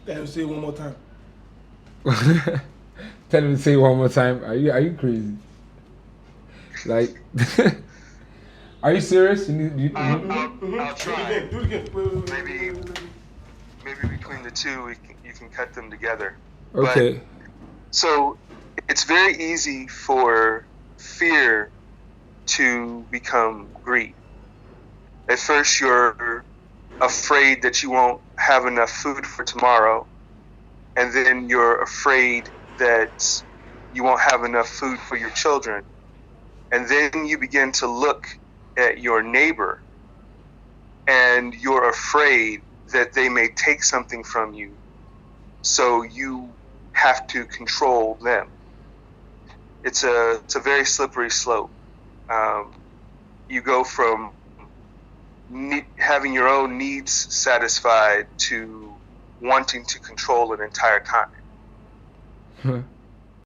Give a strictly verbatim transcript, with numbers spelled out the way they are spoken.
Damn, say it one more time. Tell him to say it one more time. Are you are you crazy? Like, are you serious? You need, you, I'll, you, I'll, Mm-hmm, I'll mm-hmm. Do it try. again. Do it again. Wait, wait, wait, wait, Maybe, wait, wait, wait. maybe between the two, we can, you can cut them together. But okay. so it's very easy for fear to become greed. At first, you're afraid that you won't have enough food for tomorrow, and then you're afraid that you won't have enough food for your children. And then you begin to look at your neighbor, and you're afraid that they may take something from you, so you have to control them. It's a it's a very slippery slope. Um, you go from ne- having your own needs satisfied to wanting to control an entire continent.